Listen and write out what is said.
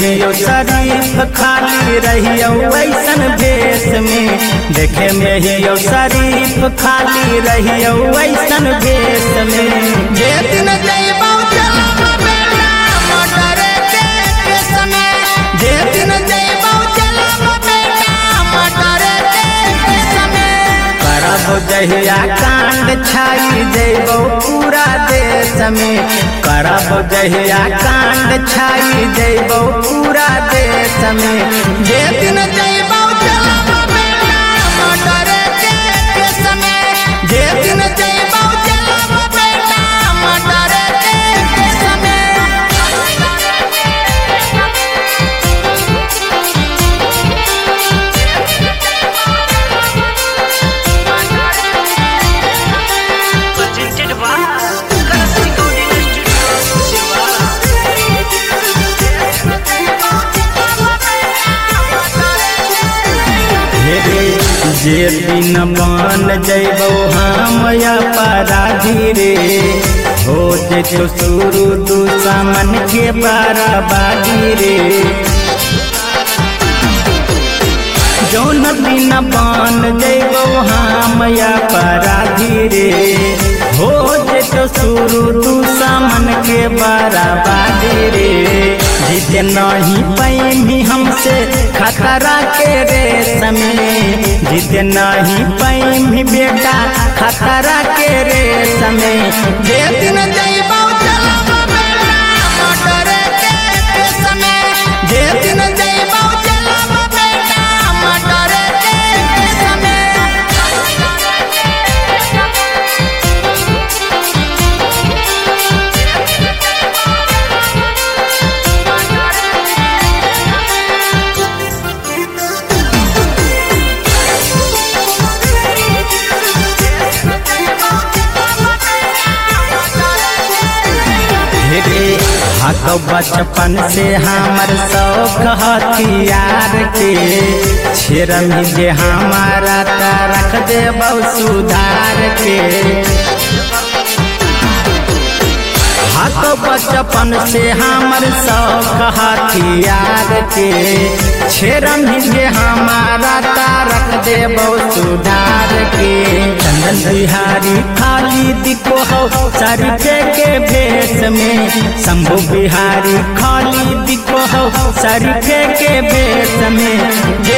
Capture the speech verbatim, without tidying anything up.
हियो शरीफ खाली रहियो वैसन भेष में। देखे में हियो शरीफ खाली रहियो वैसन भेष में। जे दिन जइबौ चलब बेटा मोटर के केस में। जे दिन जइबौ चलब बेटा मोटर के केस में। करब जहिया कांड छाई जइबौ पूरा देश में। करब जहिया कांड छाई जइबौ पूरा देश में। जे दिन जइबौ चलब बेटा मोटर के केस में। जे दिन जइबौ चलब बेटा मोटर के केस में। जे दिन बन जइबौ हम अपराधी रे। हो जइतो शुरू दुश्मन के बराबादी रे। जौन दिन बन जइबौ हम अपराधी रे। हो जइतो शुरू दुश्मन के बराबादी रे। जीते नहीं पैमी हमसे खतरा के रेस में। जीते नहीं पैमी बेटा खतरा के रेस में। जे दिन जइबौ चलब बेटा मोटर के केस में। जे दिन जइबौ चलब बेटा मोटर के केस में। हक बचपन से हमर शौक हथियार के। छेरमी जे हमारा त रख देबौ सुधार के। हक बचपन से हमर शौक हथियार के। छेरमी जे हमारा त रख देबौ सुधार के। चंदन बिहारी खाली दिखो हो शरीफे के भेष में। शंभू बिहारी खाली दिखो हो शरीफे के भेष में।